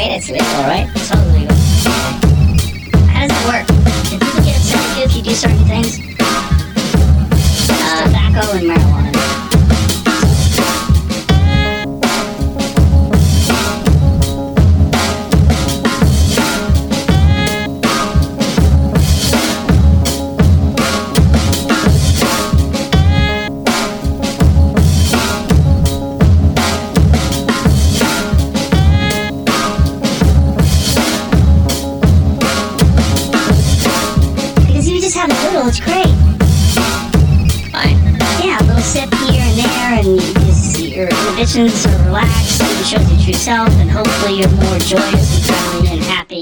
made it, so it's alright. It's all illegal. How does it work? Do people get upset with you if you do certain things? Tobacco and marijuana. Have a little, it's great. Fine. Yeah, a little sip here and there, and your inhibitions are relaxed, and it shows your true self, and hopefully you're more joyous and friendly and happy.